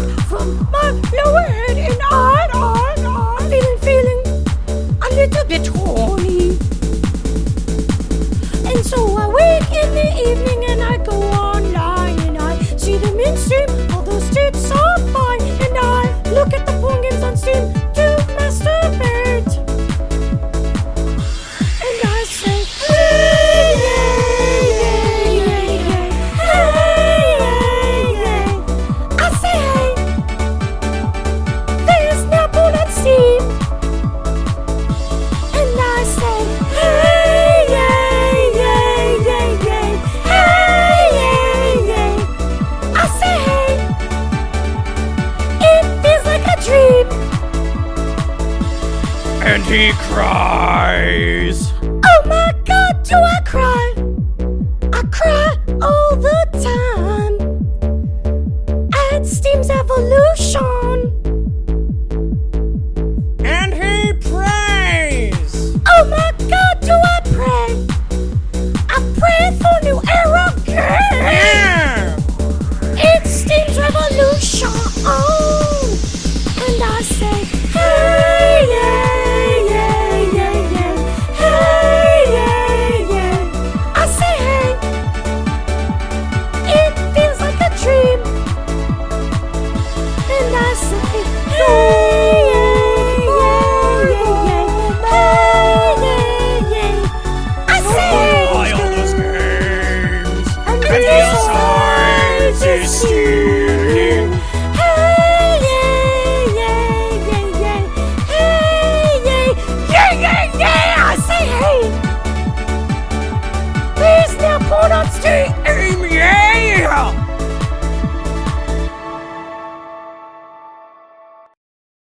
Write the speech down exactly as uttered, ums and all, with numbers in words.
from my lower head, and I, I, I, I'm feeling, feeling a little bit horny. And so I wait in the evening and I go online and I see them in Steam, all those tits are fine, and I look at the porn games on Steam to masturbate. And I say, hey, yeah, yeah, yeah, hey, yeah, yeah. I say, hey, there's now porn on Steam. And I say, hey, yeah, yeah, yeah, yeah, hey, yeah, yeah. I say, hey, it feels like a dream. And he cries. Oh my God, do I cry? I cry all the time at Steam's Evolution. And he prays. Oh my God, do I pray? I pray for new era game. Yeah. It's Steam's Revolution. Oh, and I say, hey, yeah, yeah, yeah, yeah, hey, yeah, yeah. I say, hey, it feels like a dream. And I say, hey, yeah, yeah, yeah, yeah, hey, yeah, yeah. I say, Buy all those games. and And he decides to steal him. Hey, yeah, yeah, yeah, yeah. Hey, yeah, yeah, yeah, yeah. I say, hey. There's now porn on Steam.